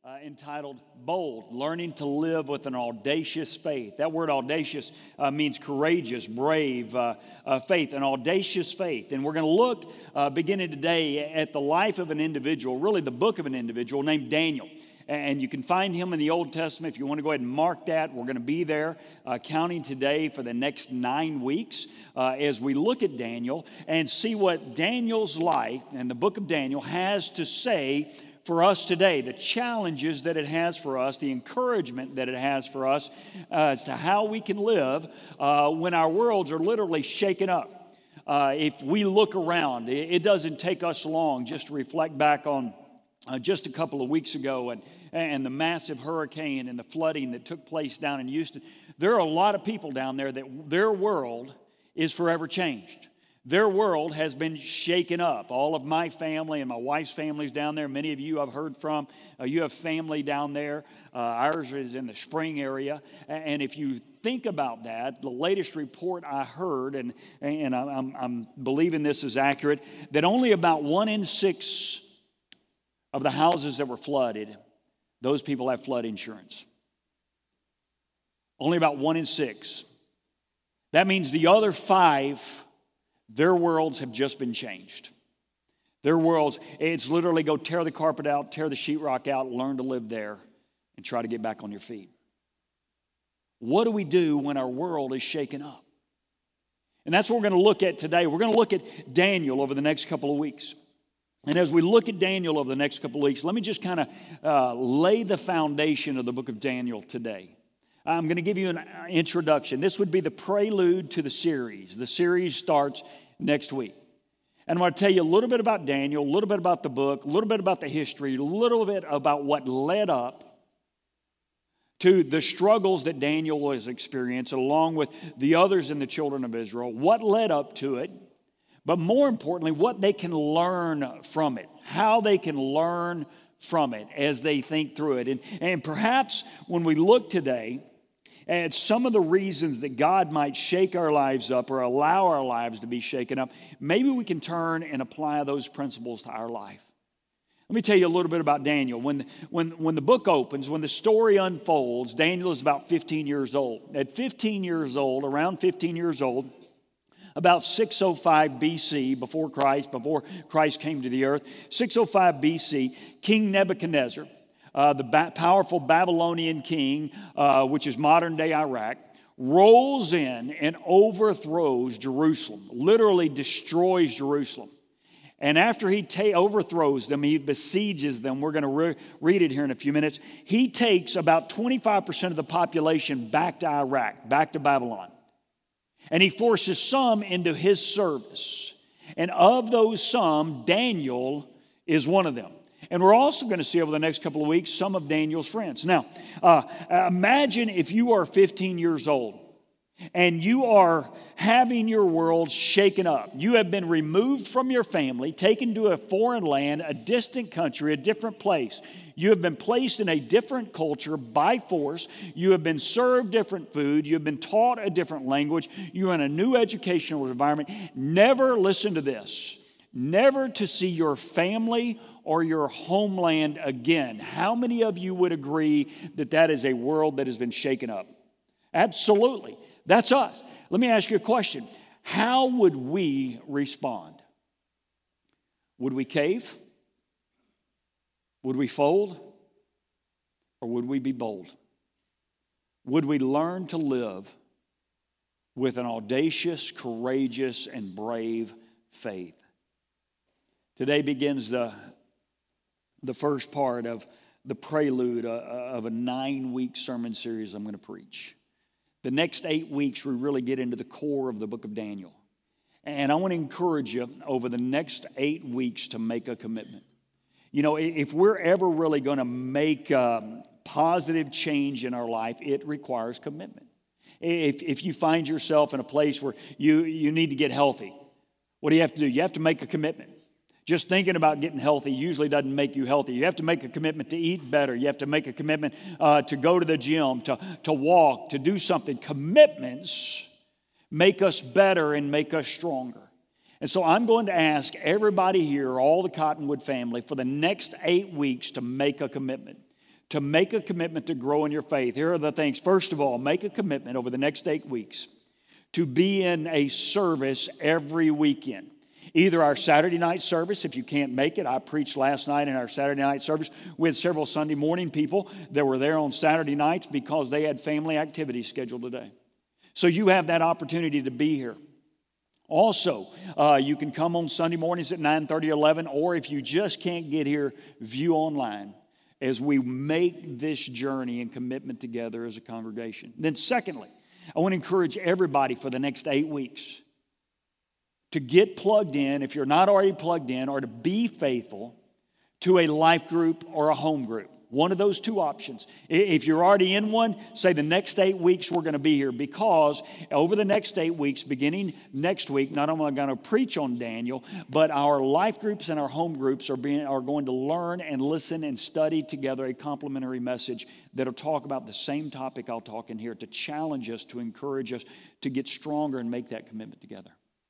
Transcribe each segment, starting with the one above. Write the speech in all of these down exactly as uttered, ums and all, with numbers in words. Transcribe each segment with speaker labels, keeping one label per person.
Speaker 1: uh, entitled Bold, Learning to Live with an Audacious Faith. That word audacious uh, means courageous, brave uh, uh, faith, an audacious faith. And we're going to look, uh, beginning today, at the life of an individual, really the book of an individual named Daniel. And you can find him in the Old Testament. If you want to go ahead and mark that, we're going to be there uh, counting today for the next nine weeks uh, as we look at Daniel and see what Daniel's life and the book of Daniel has to say for us today, the challenges that it has for us, the encouragement that it has for us uh, as to how we can live uh, when our worlds are literally shaken up. Uh, if we look around, it, it doesn't take us long just to reflect back on Uh, just a couple of weeks ago and, and the massive hurricane and the flooding that took place down in Houston. There are a lot of people down there that their world is forever changed. Their world has been shaken up. All of my family and my wife's family is down there. Many of you I've heard from. Uh, you have family down there. Uh, ours is in the Spring area. And if you think about that, the latest report I heard, and, and I'm, I'm believing this is accurate, that only about one in six of the houses that were flooded, those people have flood insurance. Only about one in six. That means the other five, their worlds have just been changed. Their worlds, it's literally go tear the carpet out, tear the sheetrock out, learn to live there, and try to get back on your feet. What do we do when our world is shaken up? And that's what we're going to look at today. We're going to look at Daniel over the next couple of weeks. And as we look at Daniel over the next couple of weeks, let me just kind of uh, lay the foundation of the book of Daniel today. I'm going to give you an introduction. This would be the prelude to the series. The series starts next week. And I'm going to tell you a little bit about Daniel, a little bit about the book, a little bit about the history, a little bit about what led up to the struggles that Daniel was experiencing, along with the others in the children of Israel, what led up to it. But more importantly, what they can learn from it, how they can learn from it as they think through it. And, and perhaps when we look today at some of the reasons that God might shake our lives up or allow our lives to be shaken up, maybe we can turn and apply those principles to our life. Let me tell you a little bit about Daniel. When, when, when the book opens, when the story unfolds, Daniel is about fifteen years old. At fifteen years old, around fifteen years old, about six oh five B C, before Christ, before Christ came to the earth, six oh five B C, King Nebuchadnezzar, uh, the ba- powerful Babylonian king, uh, which is modern-day Iraq, rolls in and overthrows Jerusalem, literally destroys Jerusalem. And after he ta- overthrows them, he besieges them. We're going to re- read it here in a few minutes. He takes about twenty-five percent of the population back to Iraq, back to Babylon. And he forces some into his service. And of those some, Daniel is one of them. And we're also going to see over the next couple of weeks some of Daniel's friends. Now, uh, imagine if you are fifteen years old and you are having your world shaken up. You have been removed from your family, taken to a foreign land, a distant country, a different place. You have been placed in a different culture by force. You have been served different food. You have been taught a different language. You're in a new educational environment. Never, listen to this, never to see your family or your homeland again. How many of you would agree that that is a world that has been shaken up? Absolutely. That's us. Let me ask you a question. How would we respond? Would we cave? Would we fold? Or would we be bold? Would we learn to live with an audacious, courageous, and brave faith? Today begins the, the first part of the prelude of a nine-week sermon series I'm going to preach. The next eight weeks, we really get into the core of the book of Daniel. And I want to encourage you over the next eight weeks to make a commitment. You know, if we're ever really going to make um, positive change in our life, it requires commitment. If, if you find yourself in a place where you, you need to get healthy, what do you have to do? You have to make a commitment. Just thinking about getting healthy usually doesn't make you healthy. You have to make a commitment to eat better. You have to make a commitment uh, to go to the gym, to, to walk, to do something. Commitments make us better and make us stronger. And so I'm going to ask everybody here, all the Cottonwood family, for the next eight weeks to make a commitment. to make a commitment to grow in your faith, here are the things. First of all, make a commitment over the next eight weeks to be in a service every weekend. Either our Saturday night service, if you can't make it. I preached last night in our Saturday night service with several Sunday morning people that were there on Saturday nights because they had family activities scheduled today. So you have that opportunity to be here. Also, uh, you can come on Sunday mornings at nine thirty, eleven, or if you just can't get here, view online as we make this journey and commitment together as a congregation. Then secondly, I want to encourage everybody for the next eight weeks to get plugged in, if you're not already plugged in, or to be faithful to a life group or a home group. One of those two options. If you're already in one, say the next eight weeks we're going to be here, because over the next eight weeks, beginning next week, not only am I going to preach on Daniel, but our life groups and our home groups are, being, are going to learn and listen and study together a complementary message that will talk about the same topic I'll talk in here, to challenge us, to encourage us to get stronger and make that commitment together.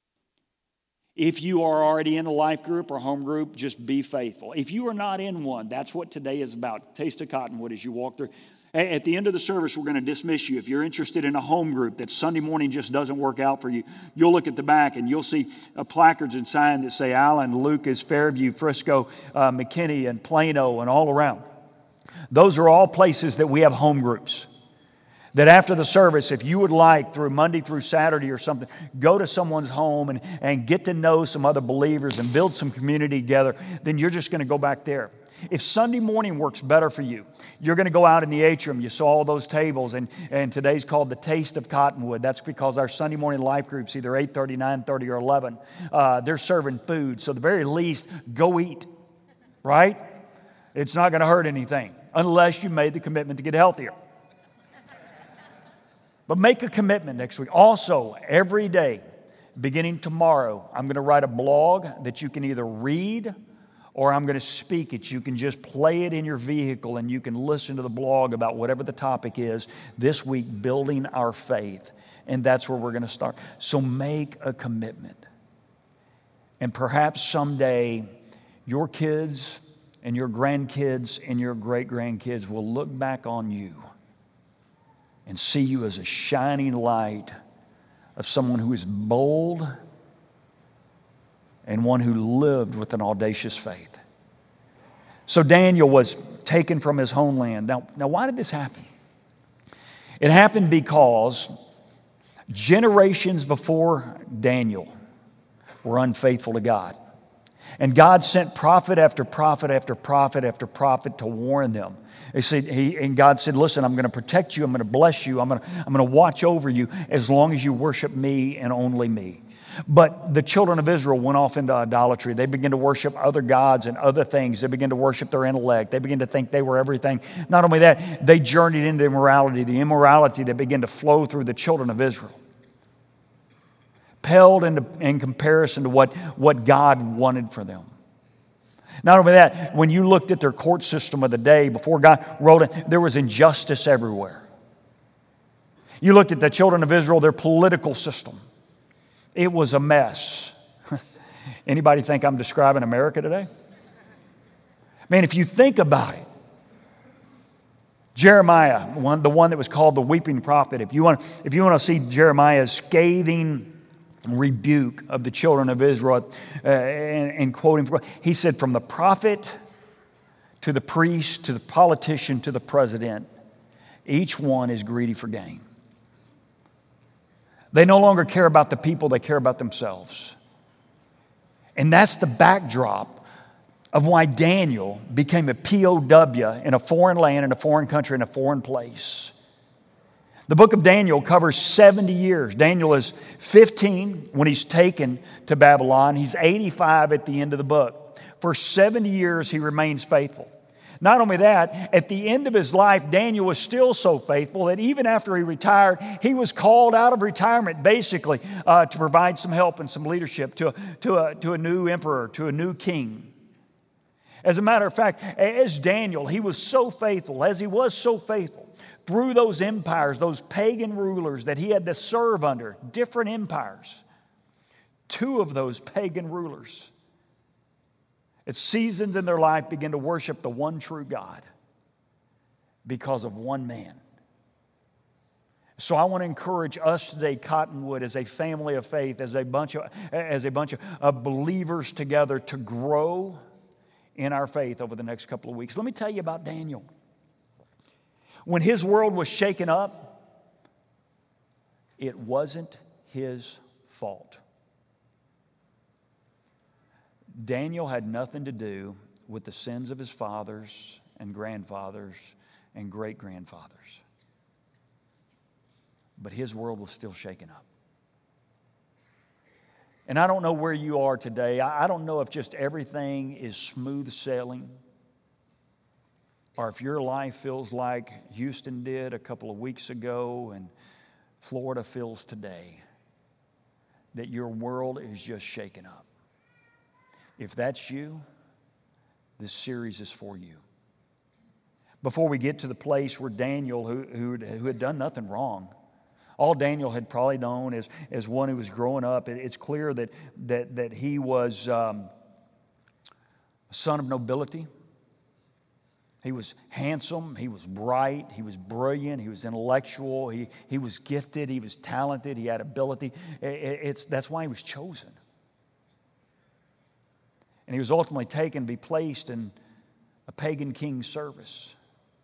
Speaker 1: If you are already in a life group or home group, just be faithful. If you are not in one, that's what today is about. Taste of Cottonwood as you walk through. At the end of the service, we're going to dismiss you. If you're interested in a home group that Sunday morning just doesn't work out for you, you'll look at the back and you'll see uh, placards and signs that say Allen, Lucas, Fairview, Frisco, uh, McKinney, and Plano, and all around. Those are all places that we have home groups. That after the service, if you would like, through Monday through Saturday or something, go to someone's home and, and get to know some other believers and build some community together, then you're just going to go back there. If Sunday morning works better for you, you're going to go out in the atrium. You saw all those tables, and, and today's called the Taste of Cottonwood. That's because our Sunday morning life groups, either eight thirty, nine thirty, or eleven, uh, they're serving food. So at the very least, go eat, right? It's not going to hurt anything unless you made the commitment to get healthier. But make a commitment next week. Also, every day, beginning tomorrow, I'm going to write a blog that you can either read or I'm going to speak it. You can just play it in your vehicle and you can listen to the blog about whatever the topic is this week, building our faith. And that's where we're going to start. So make a commitment. And perhaps someday your kids and your grandkids and your great-grandkids will look back on you and see you as a shining light of someone who is bold and one who lived with an audacious faith. So Daniel was taken from his homeland. Now, now why did this happen? It happened because generations before Daniel were unfaithful to God. And God sent prophet after prophet after prophet after prophet to warn them. He said, he, and God said, listen, I'm going to protect you. I'm going to bless you. I'm going to, I'm going to watch over you as long as you worship me and only me. But the children of Israel went off into idolatry. They began to worship other gods and other things. They began to worship their intellect. They began to think they were everything. Not only that, they journeyed into immorality, the immorality that began to flow through the children of Israel. Paled into, in comparison to what, what God wanted for them. Not only that, when you looked at their court system of the day, before God wrote it, there was injustice everywhere. You looked at the children of Israel, their political system. It was a mess. Anybody think I'm describing America today? Man, if you think about it, Jeremiah, one, the one that was called the weeping prophet, if you want, if you want to see Jeremiah's scathing rebuke of the children of Israel, uh, and, and quoting, he said, from the prophet to the priest to the politician to the president, each one is greedy for gain. They no longer care about the people, they care about themselves. And that's the backdrop of why Daniel became a P O W in a foreign land, in a foreign country, in a foreign place. The book of Daniel covers seventy years. Daniel is fifteen when he's taken to Babylon. He's eighty-five at the end of the book. For seventy years, he remains faithful. Not only that, at the end of his life, Daniel was still so faithful that even after he retired, he was called out of retirement basically uh, to provide some help and some leadership to, to, a, to a new emperor, to a new king. As a matter of fact, as Daniel, he was so faithful, as he was so faithful, through those empires, those pagan rulers that he had to serve under, different empires. Two of those pagan rulers, at seasons in their life, began to worship the one true God. because of one man. So I want to encourage us today, Cottonwood, as a family of faith, as a bunch of, as a bunch of, of believers together, to grow in our faith over the next couple of weeks. Let me tell you about Daniel. When his world was shaken up, it wasn't his fault. Daniel had nothing to do with the sins of his fathers and grandfathers and great-grandfathers. But his world was still shaken up. And I don't know where you are today. I don't know if just everything is smooth sailing, or if your life feels like Houston did a couple of weeks ago and Florida feels today, that your world is just shaken up. If that's you, this series is for you. Before we get to the place where Daniel, who, who, who had done nothing wrong, all Daniel had probably known as, as one who was growing up, it, it's clear that, that, that he was um, a son of nobility. He was handsome, he was bright, he was brilliant, he was intellectual, he, he was gifted, he was talented, he had ability. It, it's, that's why he was chosen. And he was ultimately taken to be placed in a pagan king's service.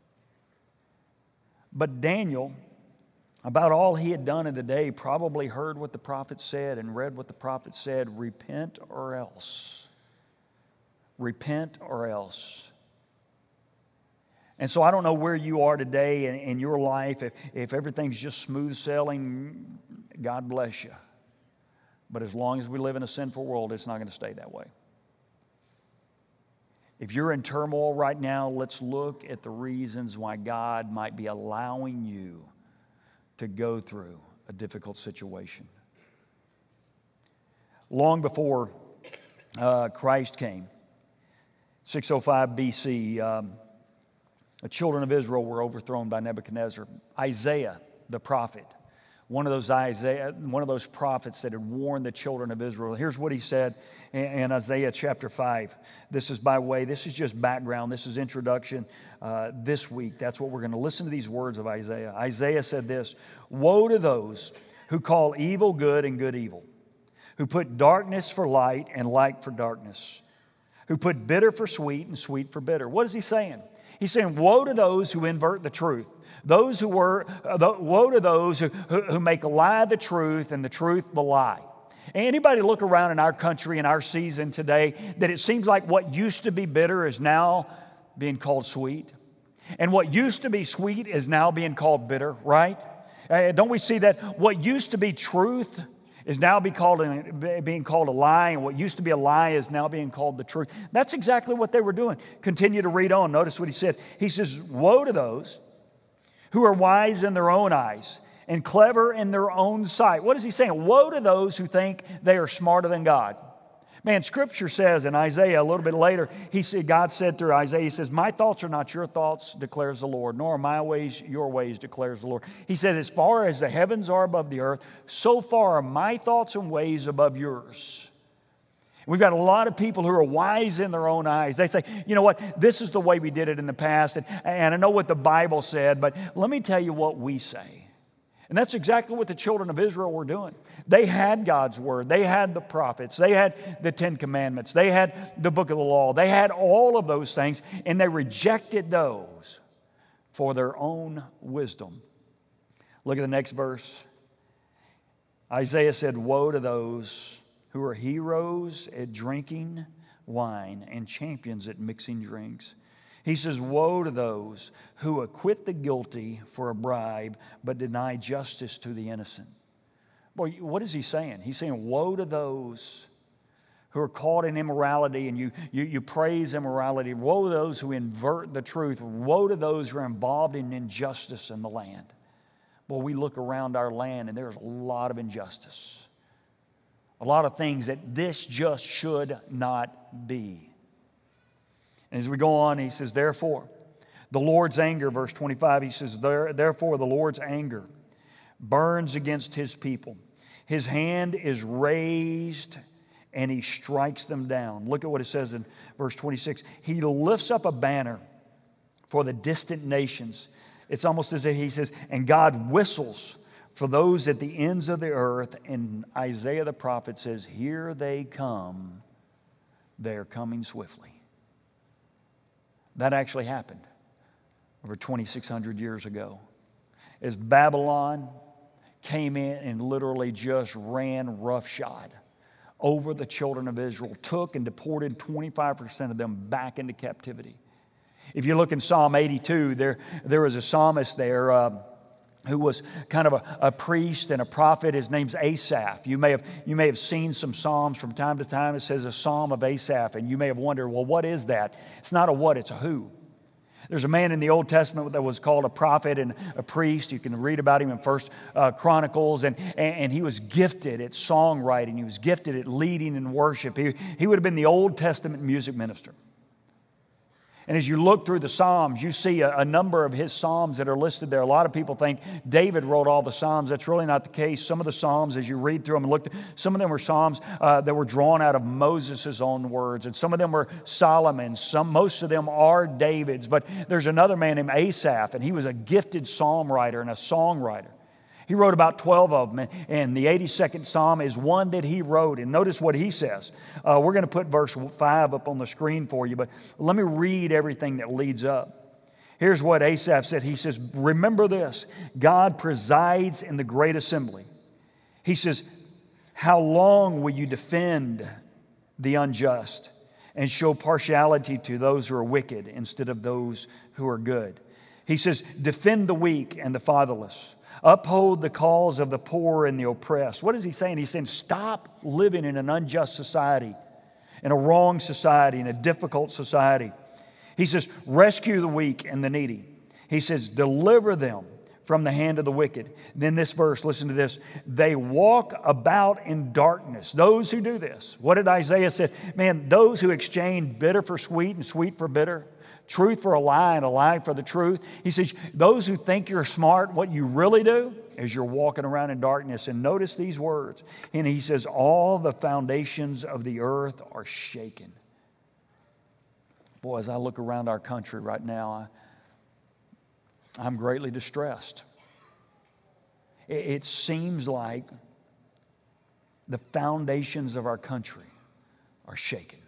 Speaker 1: But Daniel, about all he had done in the day, probably heard what the prophet said and read what the prophet said, repent or else. Repent or else. And so I don't know where you are today in, in your life. If, if everything's just smooth sailing, God bless you. But as long as we live in a sinful world, it's not going to stay that way. If you're in turmoil right now, let's look at the reasons why God might be allowing you to go through a difficult situation. Long before uh, Christ came, six oh five B C, um, the children of Israel were overthrown by Nebuchadnezzar. Isaiah, the prophet, one of those Isaiah, one of those prophets that had warned the children of Israel. Here's what he said in, in Isaiah chapter five. This is by way, this is just background. This is introduction uh, this week. That's what we're going to listen to these words of Isaiah. Isaiah said this, "Woe to those who call evil good and good evil, who put darkness for light and light for darkness, who put bitter for sweet and sweet for bitter." What is he saying? He's saying, woe to those who invert the truth. Those who were, uh, the, woe to those who, who, who make a lie the truth and the truth the lie. Anybody look around in our country, in our season today, that it seems like what used to be bitter is now being called sweet? And what used to be sweet is now being called bitter, right? Uh, don't we see that what used to be truth is now be called a, being called a lie, and what used to be a lie is now being called the truth? That's exactly what they were doing. Continue to read on. Notice what he said. He says, woe to those who are wise in their own eyes and clever in their own sight. What is he saying? Woe to those who think they are smarter than God. Man, Scripture says in Isaiah a little bit later, he said, God said through Isaiah, he says, my thoughts are not your thoughts, declares the Lord, nor are my ways your ways, declares the Lord. He said, as far as the heavens are above the earth, so far are my thoughts and ways above yours. We've got a lot of people who are wise in their own eyes. They say, you know what, this is the way we did it in the past, and, and I know what the Bible said, but let me tell you what we say. And that's exactly what the children of Israel were doing. They had God's word. They had the prophets. They had the Ten Commandments. They had the book of the law. They had all of those things, and they rejected those for their own wisdom. Look at the next verse. Isaiah said, woe to those who are heroes at drinking wine and champions at mixing drinks. He says, woe to those who acquit the guilty for a bribe, but deny justice to the innocent. Boy, what is he saying? He's saying, woe to those who are caught in immorality, and you, you, you praise immorality. Woe to those who invert the truth. Woe to those who are involved in injustice in the land. Boy, we look around our land, and there's a lot of injustice. A lot of things that this just should not be. And as we go on, he says, therefore, the Lord's anger, verse twenty-five, he says, therefore the Lord's anger burns against his people. His hand is raised and he strikes them down. Look at what it says in verse twenty-six. He lifts up a banner for the distant nations. It's almost as if he says, and God whistles for those at the ends of the earth. And Isaiah the prophet says, here they come. They are coming swiftly. That actually happened over twenty-six hundred years ago. As Babylon came in and literally just ran roughshod over the children of Israel, took and deported twenty-five percent of them back into captivity. If you look in Psalm eighty-two, there, there was a psalmist there uh, who was kind of a, a priest and a prophet. His name's Asaph. You may have, you may have seen some psalms from time to time. It says a psalm of Asaph, and you may have wondered, well, what is that? It's not a what, it's a who. There's a man in the Old Testament that was called a prophet and a priest. You can read about him in First uh, Chronicles. And, and he was gifted at songwriting. He was gifted at leading in worship. He, he would have been the Old Testament music minister. And as you look through the Psalms, you see a, a number of his Psalms that are listed there. A lot of people think David wrote all the Psalms. That's really not the case. Some of the Psalms, as you read through them and look, some of them were Psalms uh, that were drawn out of Moses' own words. And some of them were Solomon's. Some, most of them are David's. But there's another man named Asaph, and he was a gifted psalm writer and a songwriter. He wrote about twelve of them, and the eighty-second Psalm is one that he wrote. And notice what he says. Uh, we're going to put verse five up on the screen for you, but let me read everything that leads up. Here's what Asaph said. He says, remember this, God presides in the great assembly. He says, how long will you defend the unjust and show partiality to those who are wicked instead of those who are good? He says, defend the weak and the fatherless. Uphold the cause of the poor and the oppressed. What is he saying? He's saying stop living in an unjust society, in a wrong society, in a difficult society. He says rescue the weak and the needy. He says deliver them from the hand of the wicked. Then this verse, listen to this. They walk about in darkness. Those who do this. What did Isaiah say? Man, those who exchange bitter for sweet and sweet for bitter. Truth for a lie and a lie for the truth. He says, those who think you're smart, what you really do is you're walking around in darkness. And notice these words. And he says, all the foundations of the earth are shaken. Boy, as I look around our country right now, I, I'm greatly distressed. It, it seems like the foundations of our country are shaken.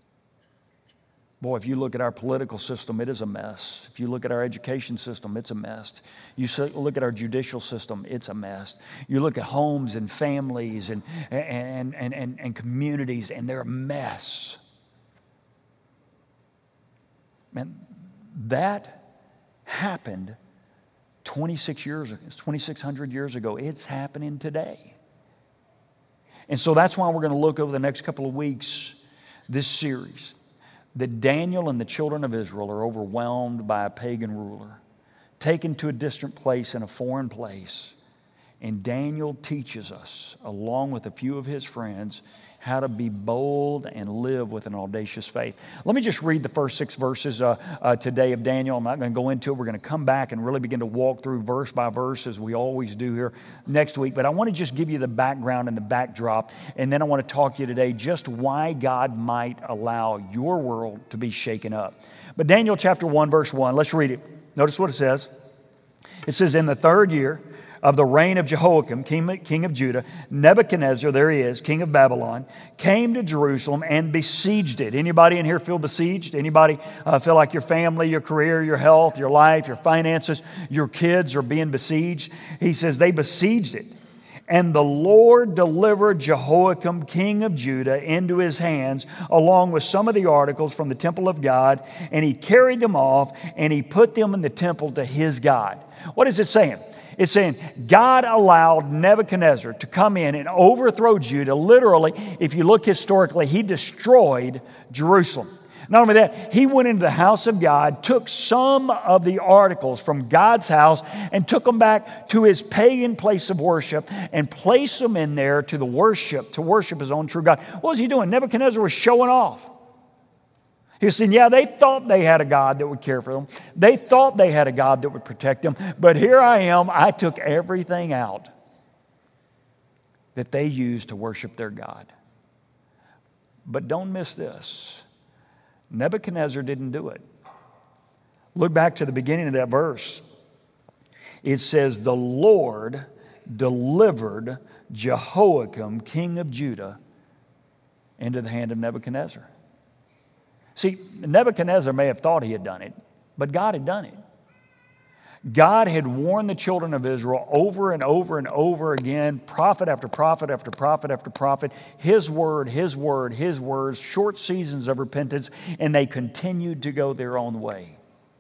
Speaker 1: Boy, if you look at our political system, it is a mess. If you look at our education system, it's a mess. You look at our judicial system, it's a mess. You look at homes and families and, and, and, and, and communities, and they're a mess. Man, that happened twenty-six years ago. It's twenty-six hundred years ago. It's happening today. And so that's why we're going to look over the next couple of weeks, this series, that Daniel and the children of Israel are overwhelmed by a pagan ruler, taken to a distant place in a foreign place. And Daniel teaches us, along with a few of his friends, how to be bold and live with an audacious faith. Let me just read the first six verses uh, uh, today of Daniel. I'm not going to go into it. We're going to come back and really begin to walk through verse by verse as we always do here next week. But I want to just give you the background and the backdrop, and then I want to talk to you today just why God might allow your world to be shaken up. But Daniel chapter one, verse one, let's read it. Notice what it says. It says, in the third year of the reign of Jehoiakim, king, king of Judah, Nebuchadnezzar, there he is, king of Babylon, came to Jerusalem and besieged it. Anybody in here feel besieged? Anybody uh, feel like your family, your career, your health, your life, your finances, your kids are being besieged? He says they besieged it. And the Lord delivered Jehoiakim, king of Judah, into his hands, along with some of the articles from the temple of God, and he carried them off, and he put them in the temple to his God. What is it saying? It's saying God allowed Nebuchadnezzar to come in and overthrow Judah. Literally, if you look historically, he destroyed Jerusalem. Not only that, he went into the house of God, took some of the articles from God's house and took them back to his pagan place of worship and placed them in there to the worship, to worship his own true God. What was he doing? Nebuchadnezzar was showing off. He was saying, yeah, they thought they had a God that would care for them. They thought they had a God that would protect them. But here I am, I took everything out that they used to worship their God. But don't miss this. Nebuchadnezzar didn't do it. Look back to the beginning of that verse. It says, the Lord delivered Jehoiakim, king of Judah, into the hand of Nebuchadnezzar. See, Nebuchadnezzar may have thought he had done it, but God had done it. God had warned the children of Israel over and over and over again, prophet after prophet after prophet after prophet, His word, His word, His words, short seasons of repentance, and they continued to go their own way.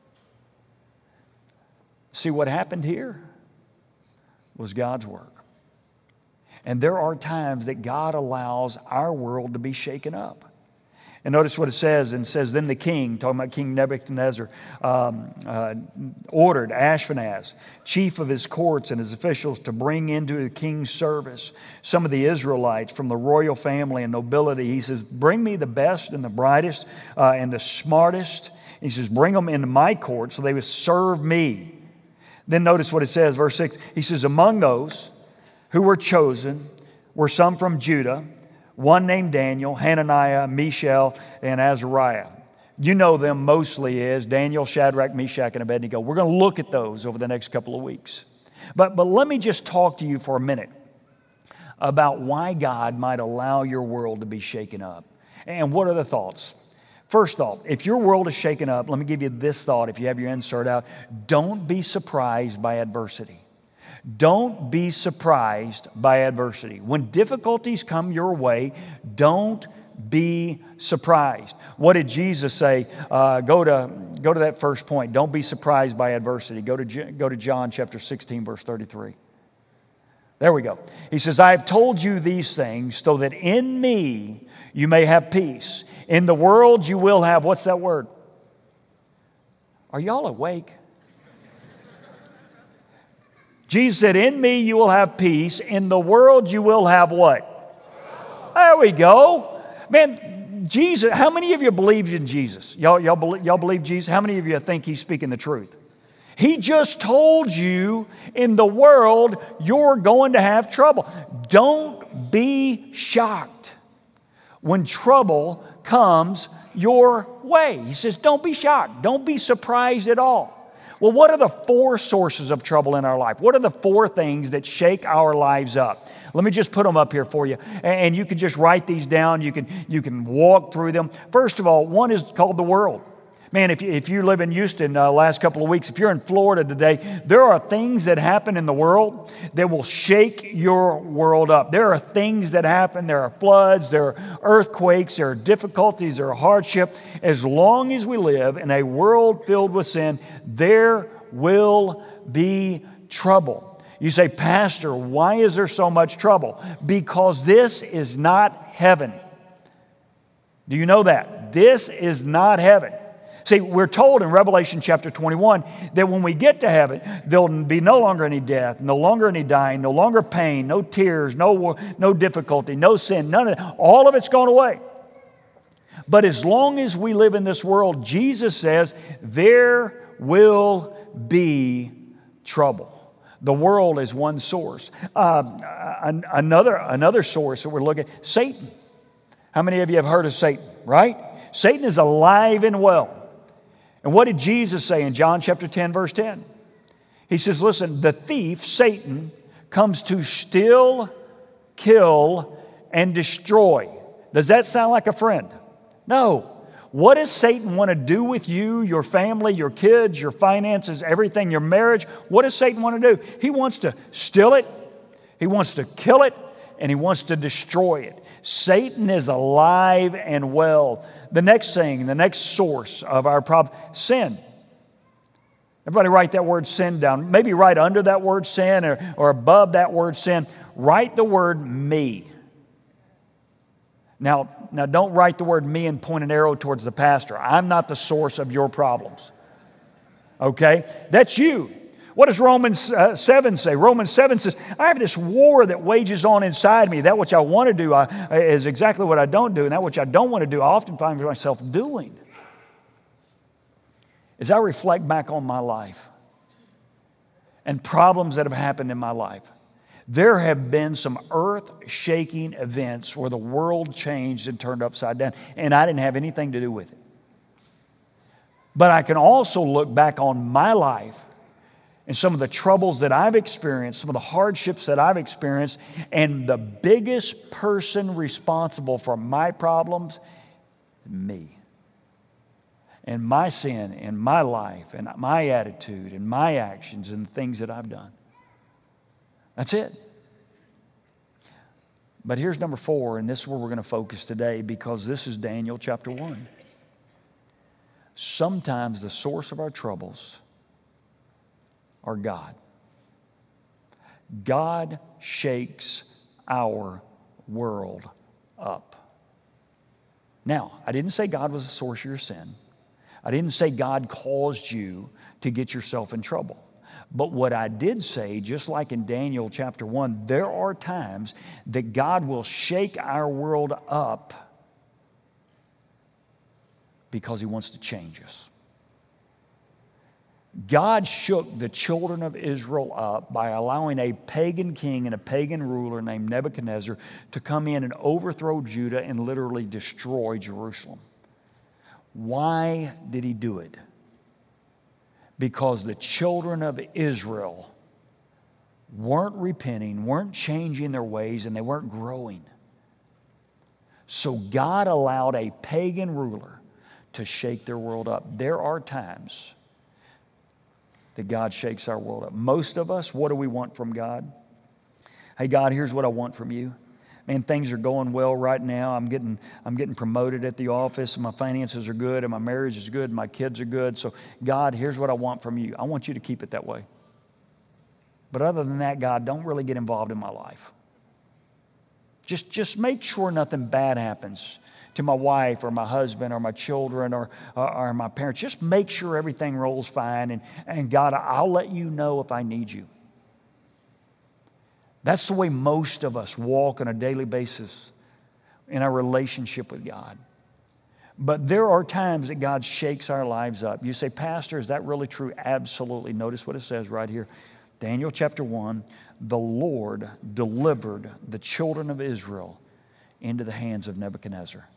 Speaker 1: See, what happened here was God's work. And there are times that God allows our world to be shaken up. And notice what it says, and it says, then the king, talking about King Nebuchadnezzar, um, uh, ordered Ashpenaz, chief of his courts and his officials, to bring into the king's service some of the Israelites from the royal family and nobility. He says, bring me the best and the brightest uh, and the smartest. He says, bring them into my court so they would serve me. Then notice what it says, verse six. He says, among those who were chosen were some from Judah, one named Daniel, Hananiah, Mishael, and Azariah. You know them mostly as Daniel, Shadrach, Meshach, and Abednego. We're going to look at those over the next couple of weeks. But, but let me just talk to you for a minute about why God might allow your world to be shaken up. And what are the thoughts? First thought, if your world is shaken up, let me give you this thought if you have your insert out. Don't be surprised by adversity. Don't be surprised by adversity. When difficulties come your way, don't be surprised. What did Jesus say? Uh, go to go to that first point. Don't be surprised by adversity. Go to go to John chapter sixteen, verse thirty-three. There we go. He says, I have told you these things so that in me you may have peace. In the world you will have, what's that word? Are y'all awake? Jesus said, in me you will have peace. In the world you will have what? There we go. Man, Jesus, how many of you believe in Jesus? Y'all, y'all, believe, y'all believe Jesus? How many of you think He's speaking the truth? He just told you in the world you're going to have trouble. Don't be shocked when trouble comes your way. He says, don't be shocked. Don't be surprised at all. Well, what are the four sources of trouble in our life? What are the four things that shake our lives up? Let me just put them up here for you. And you can just write these down. You can, you can walk through them. First of all, one is called the world. Man, if you, if you live in Houston uh, last couple of weeks, if you're in Florida today, there are things that happen in the world that will shake your world up. There are things that happen. There are floods, there are earthquakes, there are difficulties, there are hardship. As long as we live in a world filled with sin, there will be trouble. You say, Pastor, why is there so much trouble? Because this is not heaven. Do you know that? This is not heaven. See, we're told in Revelation chapter twenty-one that when we get to heaven, there'll be no longer any death, no longer any dying, no longer pain, no tears, no, no difficulty, no sin, none of that. All of it's gone away. But as long as we live in this world, Jesus says there will be trouble. The world is one source. Uh, another, another source that we're looking at, Satan. How many of you have heard of Satan, right? Satan is alive and well. And what did Jesus say in John chapter ten, verse ten? He says, listen, the thief, Satan, comes to steal, kill, and destroy. Does that sound like a friend? No. What does Satan want to do with you, your family, your kids, your finances, everything, your marriage? What does Satan want to do? He wants to steal it, he wants to kill it, and he wants to destroy it. Satan is alive and well. The next thing, the next source of our problem, sin. Everybody write that word sin down. Maybe right under that word sin or, or above that word sin. Write the word me. Now, now don't write the word me and point an arrow towards the pastor. I'm not the source of your problems. Okay? That's you. What does Romans uh, seven say? Romans seven says, I have this war that wages on inside me. That which I want to do I, is exactly what I don't do. And that which I don't want to do, I often find myself doing. As I reflect back on my life and problems that have happened in my life, there have been some earth-shaking events where the world changed and turned upside down, and I didn't have anything to do with it. But I can also look back on my life and some of the troubles that I've experienced, some of the hardships that I've experienced, and the biggest person responsible for my problems, me. And my sin and my life and my attitude and my actions and the things that I've done. That's it. But here's number four, and this is where we're going to focus today, because this is Daniel chapter one. Sometimes the source of our troubles are God. God shakes our world up. Now, I didn't say God was the source of your sin. I didn't say God caused you to get yourself in trouble. But what I did say, just like in Daniel chapter one, there are times that God will shake our world up because He wants to change us. God shook the children of Israel up by allowing a pagan king and a pagan ruler named Nebuchadnezzar to come in and overthrow Judah and literally destroy Jerusalem. Why did He do it? Because the children of Israel weren't repenting, weren't changing their ways, and they weren't growing. So God allowed a pagan ruler to shake their world up. There are times that God shakes our world up. Most of us, what do we want from God? Hey, God, here's what I want from you. Man, things are going well right now. I'm getting, I'm getting promoted at the office, and my finances are good, and my marriage is good, and my kids are good. So, God, here's what I want from you. I want you to keep it that way. But other than that, God, don't really get involved in my life. Just, just make sure nothing bad happens to my wife or my husband or my children or, or, or my parents. Just make sure everything rolls fine. And, and God, I'll let you know if I need you. That's the way most of us walk on a daily basis in our relationship with God. But there are times that God shakes our lives up. You say, Pastor, is that really true? Absolutely. Notice what it says right here. Daniel chapter one, the Lord delivered the children of Israel into the hands of Nebuchadnezzar.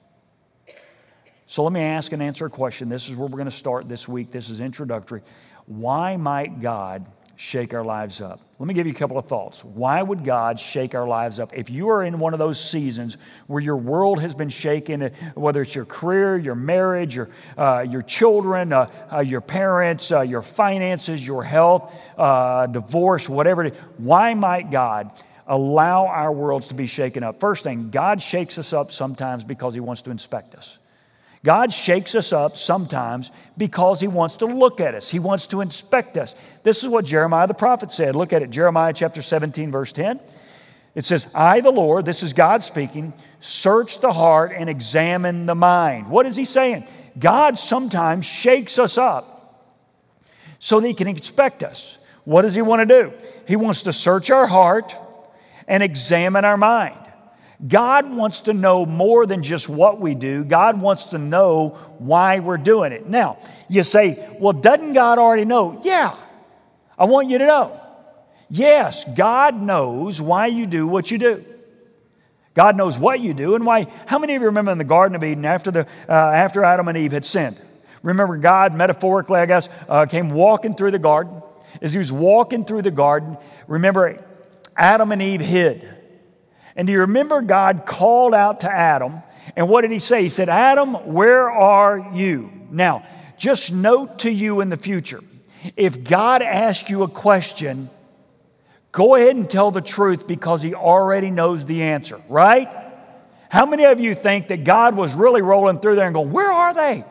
Speaker 1: So let me ask and answer a question. This is where we're going to start this week. This is introductory. Why might God shake our lives up? Let me give you a couple of thoughts. Why would God shake our lives up? If you are in one of those seasons where your world has been shaken, whether it's your career, your marriage, your, uh, your children, uh, uh, your parents, uh, your finances, your health, uh, divorce, whatever it is, why might God allow our worlds to be shaken up? First thing, God shakes us up sometimes because He wants to inspect us. God shakes us up sometimes because He wants to look at us. He wants to inspect us. This is what Jeremiah the prophet said. Look at it, Jeremiah chapter seventeen, verse ten. It says, I, the Lord, this is God speaking, search the heart and examine the mind. What is He saying? God sometimes shakes us up so that He can inspect us. What does He want to do? He wants to search our heart and examine our mind. God wants to know more than just what we do. God wants to know why we're doing it. Now, you say, well, doesn't God already know? Yeah, I want you to know. Yes, God knows why you do what you do. God knows what you do and why. How many of you remember in the Garden of Eden after, the, uh, after Adam and Eve had sinned? Remember God, metaphorically, I guess, uh, came walking through the garden. As He was walking through the garden, remember Adam and Eve hid. And do you remember God called out to Adam? And what did He say? He said, Adam, where are you? Now, just note to you in the future, if God asks you a question, go ahead and tell the truth because He already knows the answer, right? How many of you think that God was really rolling through there and going, where are they?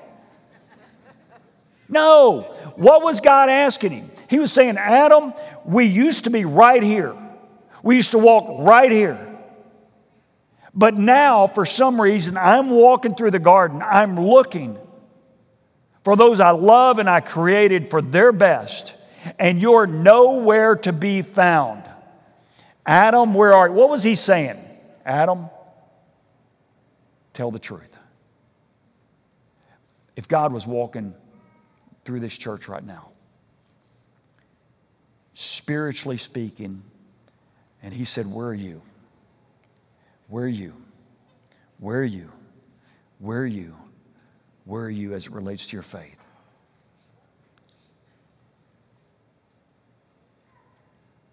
Speaker 1: No. What was God asking him? He was saying, Adam, we used to be right here. We used to walk right here. But now, for some reason, I'm walking through the garden. I'm looking for those I love and I created for their best. And you're nowhere to be found. Adam, where are you? What was He saying? Adam, tell the truth. If God was walking through this church right now, spiritually speaking, and He said, where are you? Where are you? Where are you? Where are you? Where are you as it relates to your faith?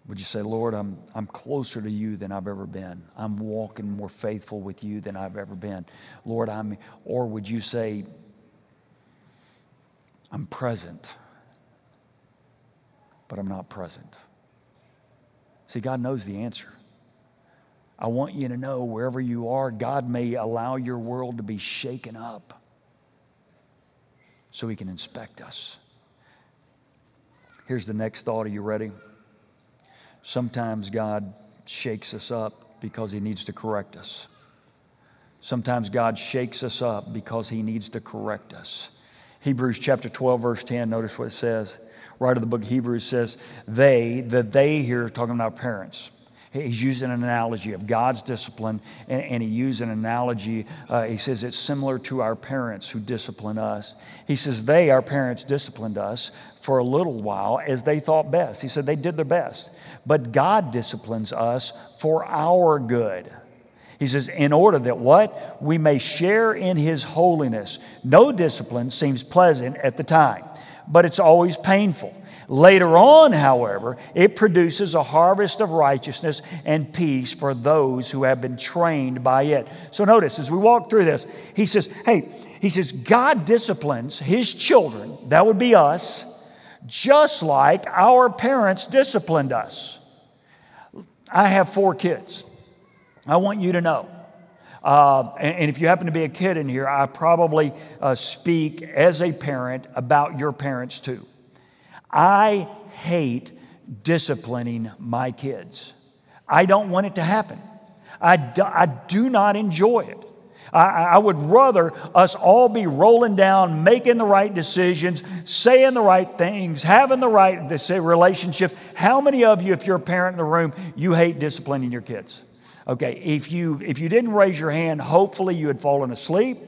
Speaker 1: Would you say, Lord, I'm, I'm closer to you than I've ever been. I'm walking more faithful with you than I've ever been. Lord, I'm, or would you say, I'm present, but I'm not present. See, God knows the answer. I want you to know wherever you are, God may allow your world to be shaken up so he can inspect us. Here's the next thought. Are you ready? Sometimes God shakes us up because he needs to correct us. Sometimes God shakes us up because he needs to correct us. Hebrews chapter twelve, verse ten, notice what it says. Right of the book of Hebrews says, they, the they here is talking about parents. He's using an analogy of God's discipline, and, and he used an analogy. Uh, he says it's similar to our parents who discipline us. He says they, our parents, disciplined us for a little while as they thought best. He said they did their best. But God disciplines us for our good. He says, in order that what? We may share in his holiness. No discipline seems pleasant at the time, but it's always painful. Later on, however, it produces a harvest of righteousness and peace for those who have been trained by it. So notice, as we walk through this, he says, hey, he says, God disciplines his children, that would be us, just like our parents disciplined us. I have four kids. I want you to know. Uh, and, and if you happen to be a kid in here, I probably uh, speak as a parent about your parents too. I hate disciplining my kids. I don't want it to happen. I do, I do not enjoy it. I, I would rather us all be rolling down, making the right decisions, saying the right things, having the right relationships. How many of you, if you're a parent in the room, you hate disciplining your kids? Okay, if you, if you didn't raise your hand, hopefully you had fallen asleep.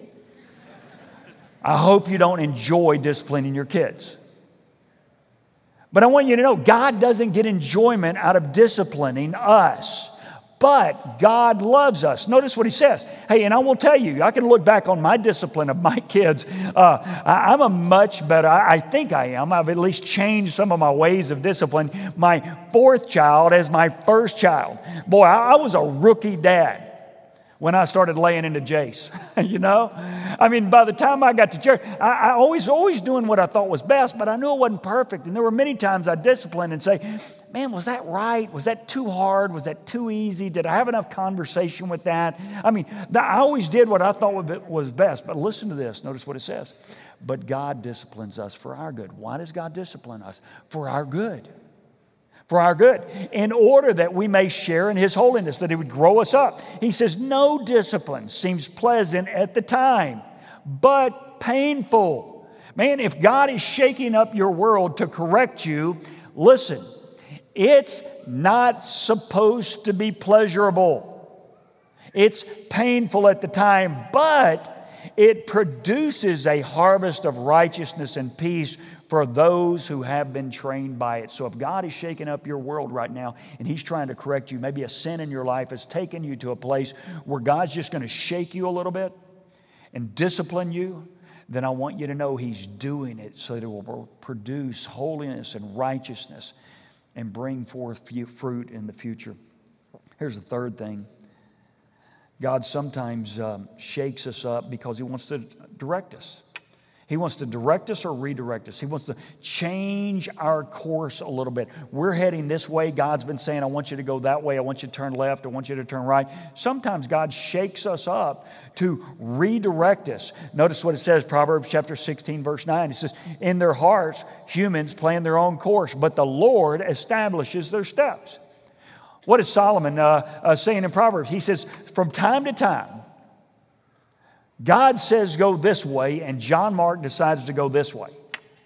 Speaker 1: I hope you don't enjoy disciplining your kids. But I want you to know, God doesn't get enjoyment out of disciplining us. But God loves us. Notice what he says. Hey, and I will tell you, I can look back on my discipline of my kids. Uh, I, I'm a much better, I, I think I am. I've at least changed some of my ways of discipline. My fourth child as my first child. Boy, I, I was a rookie dad when I started laying into Jace, you know? I mean, by the time I got to church, I, I always, always doing what I thought was best, but I knew it wasn't perfect. And there were many times I disciplined and say, man, was that right? Was that too hard? Was that too easy? Did I have enough conversation with that? I mean, I always did what I thought was best. But listen to this. Notice what it says. But God disciplines us for our good. Why does God discipline us? For our good. For our good, in order that we may share in his holiness, that he would grow us up. He says, no discipline seems pleasant at the time, but painful. Man, if God is shaking up your world to correct you, listen, it's not supposed to be pleasurable. It's painful at the time, but it produces a harvest of righteousness and peace for those who have been trained by it. So if God is shaking up your world right now and he's trying to correct you, maybe a sin in your life has taken you to a place where God's just going to shake you a little bit and discipline you, then I want you to know he's doing it so that it will produce holiness and righteousness and bring forth fruit in the future. Here's the third thing. God sometimes um, shakes us up because he wants to direct us. He wants to direct us or redirect us. He wants to change our course a little bit. We're heading this way. God's been saying, I want you to go that way. I want you to turn left. I want you to turn right. Sometimes God shakes us up to redirect us. Notice what it says, Proverbs chapter sixteen, verse nine. It says, in their hearts, humans plan their own course, but the Lord establishes their steps. What is Solomon uh, uh, saying in Proverbs? He says, from time to time, God says go this way, and John Mark decides to go this way.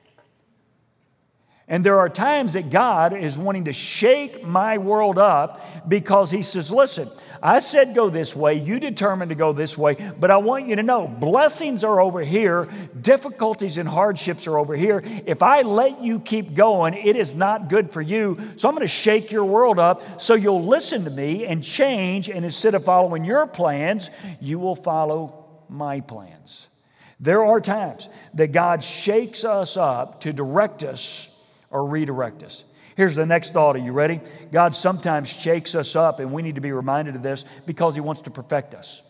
Speaker 1: And there are times that God is wanting to shake my world up because he says, listen, I said go this way, you determined to go this way, but I want you to know blessings are over here, difficulties and hardships are over here. If I let you keep going, it is not good for you. So I'm going to shake your world up so you'll listen to me and change, and instead of following your plans, you will follow my plans. There are times that God shakes us up to direct us or redirect us. Here's the next thought. Are you ready? God sometimes shakes us up, and we need to be reminded of this because He wants to perfect us.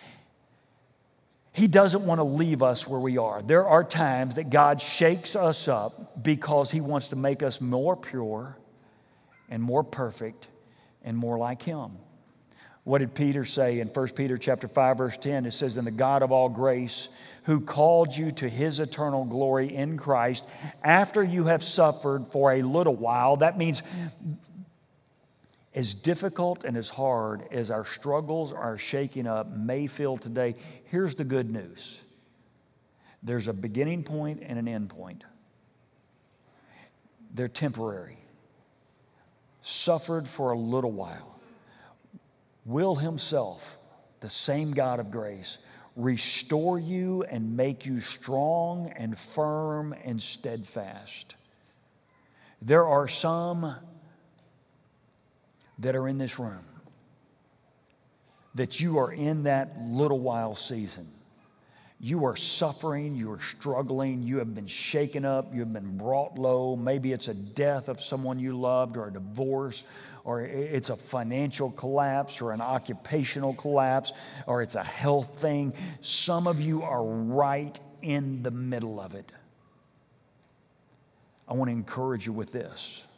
Speaker 1: He doesn't want to leave us where we are. There are times that God shakes us up because He wants to make us more pure and more perfect and more like Him. What did Peter say in First Peter chapter five, verse ten? It says, "And the God of all grace, who called you to His eternal glory in Christ, after you have suffered for a little while." That means as difficult and as hard as our struggles, our shaking up may feel today, here's the good news. There's a beginning point and an end point. They're temporary. Suffered for a little while. Will Himself, the same God of grace, restore you and make you strong and firm and steadfast. There are some that are in this room that you are in that little while season. You are suffering, you are struggling, you have been shaken up, you have been brought low. Maybe it's a death of someone you loved, or a divorce, or it's a financial collapse, or an occupational collapse, or it's a health thing. Some of you are right in the middle of it. I want to encourage you with this.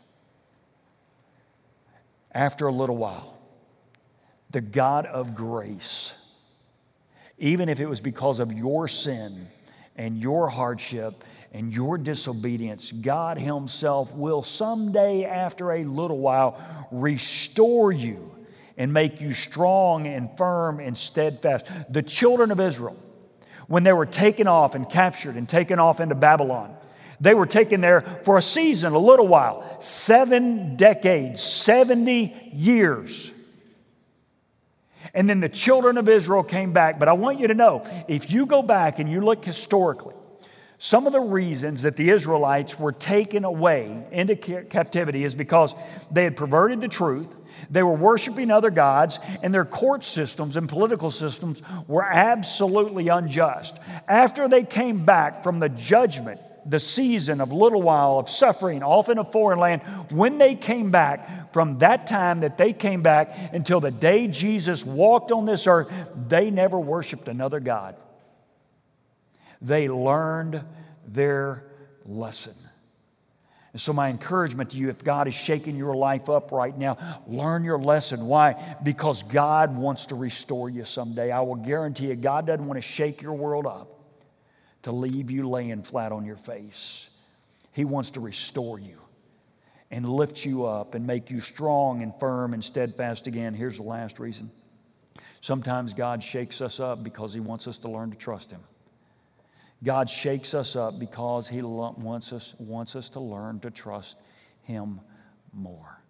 Speaker 1: After a little while, the God of grace, even if it was because of your sin and your hardship and your disobedience, God Himself will someday, after a little while, restore you and make you strong and firm and steadfast. The children of Israel, when they were taken off and captured and taken off into Babylon, they were taken there for a season, a little while, seven decades, seventy years. And then the children of Israel came back. But I want you to know, if you go back and you look historically, some of the reasons that the Israelites were taken away into captivity is because they had perverted the truth, they were worshiping other gods, and their court systems and political systems were absolutely unjust. After they came back from the judgment, the season of little while of suffering off in a foreign land, when they came back, from that time that they came back until the day Jesus walked on this earth, they never worshiped another god. They learned their lesson. And so my encouragement to you, if God is shaking your life up right now, learn your lesson. Why? Because God wants to restore you someday. I will guarantee you, God doesn't want to shake your world up to leave you laying flat on your face. He wants to restore you and lift you up and make you strong and firm and steadfast again. Here's the last reason. Sometimes God shakes us up because He wants us to learn to trust Him. God shakes us up because He wants us, wants us to learn to trust Him more.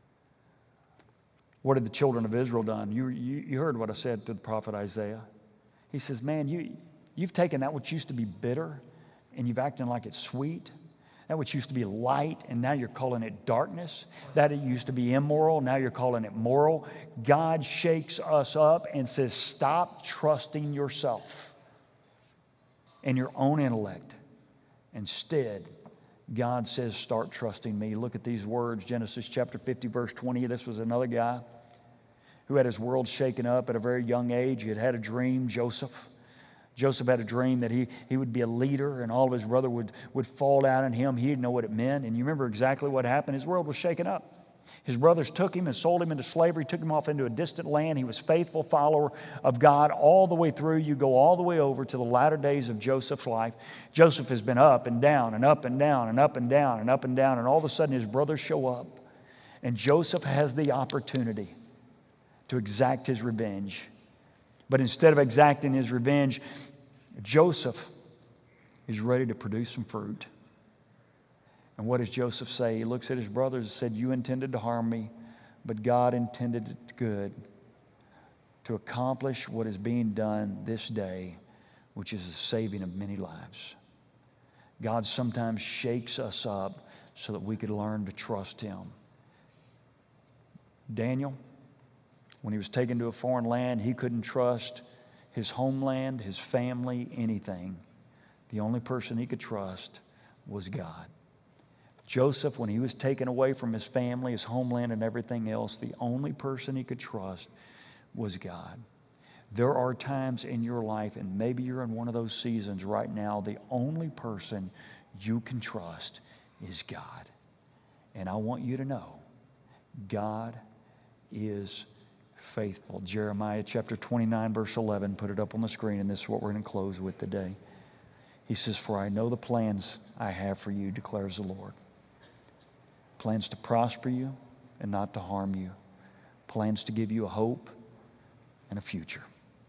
Speaker 1: What had the children of Israel done? You, you, you heard what I said to the prophet Isaiah. He says, man, you... You've taken that which used to be bitter and you've acted like it's sweet. That which used to be light and now you're calling it darkness. That it used to be immoral, now you're calling it moral. God shakes us up and says, stop trusting yourself and your own intellect. Instead, God says, start trusting me. Look at these words, Genesis chapter fifty, verse twenty. This was another guy who had his world shaken up at a very young age. He had had a dream, Joseph. Joseph had a dream that he, he would be a leader and all of his brother would, would fall down on him. He didn't know what it meant. And you remember exactly what happened. His world was shaken up. His brothers took him and sold him into slavery, took him off into a distant land. He was a faithful follower of God all the way through. You go all the way over to the latter days of Joseph's life. Joseph has been up and down and up and down and up and down and up and down. And all of a sudden his brothers show up. And Joseph has the opportunity to exact his revenge. But instead of exacting his revenge, Joseph is ready to produce some fruit. And what does Joseph say? He looks at his brothers and said, you intended to harm me, but God intended it good to accomplish what is being done this day, which is the saving of many lives. God sometimes shakes us up so that we could learn to trust Him. Daniel, when he was taken to a foreign land, he couldn't trust his homeland, his family, anything. The only person he could trust was God. Joseph, when he was taken away from his family, his homeland, and everything else, the only person he could trust was God. There are times in your life, and maybe you're in one of those seasons right now, the only person you can trust is God. And I want you to know, God is faithful. Jeremiah chapter twenty-nine, verse eleven, put it up on the screen, and this is what we're going to close with today. He says, "For I know the plans I have for you, declares the Lord. Plans to prosper you and not to harm you. Plans to give you a hope and a future."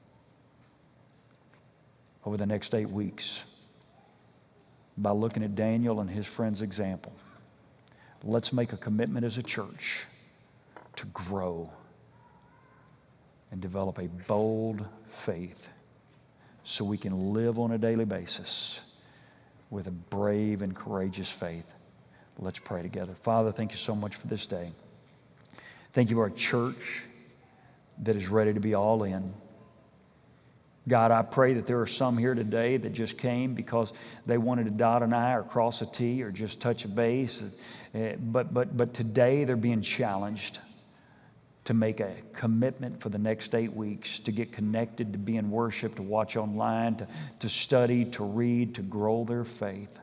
Speaker 1: Over the next eight weeks, by looking at Daniel and his friends' example, let's make a commitment as a church to grow and develop a bold faith so we can live on a daily basis with a brave and courageous faith. Let's pray together. Father, thank you so much for this day. Thank you for our church that is ready to be all in. God, I pray that there are some here today that just came because they wanted to dot an I or cross a T or just touch a base. But, but, but today they're being challenged to make a commitment for the next eight weeks, to get connected, to be in worship, to watch online, to, to study, to read, to grow their faith.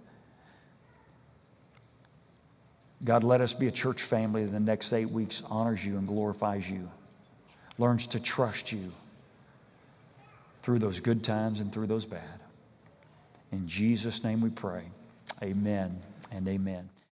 Speaker 1: God, let us be a church family that the next eight weeks honors you and glorifies you, learns to trust you through those good times and through those bad. In Jesus' name we pray. Amen and amen.